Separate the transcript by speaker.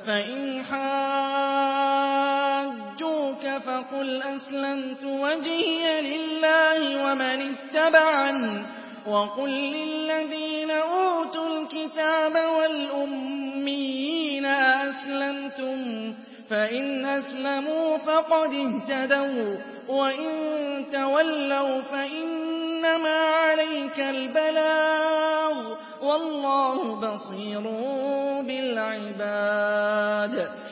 Speaker 1: فإن حاجوك فقل أسلمت وجهي لله ومن اتبعني وقل للذين أوتوا الكتاب والأميين أأسلمتم فإن أسلموا فقد اهتدوا وإن تولوا فإنما عليك البلاغ والله بصير بالعباد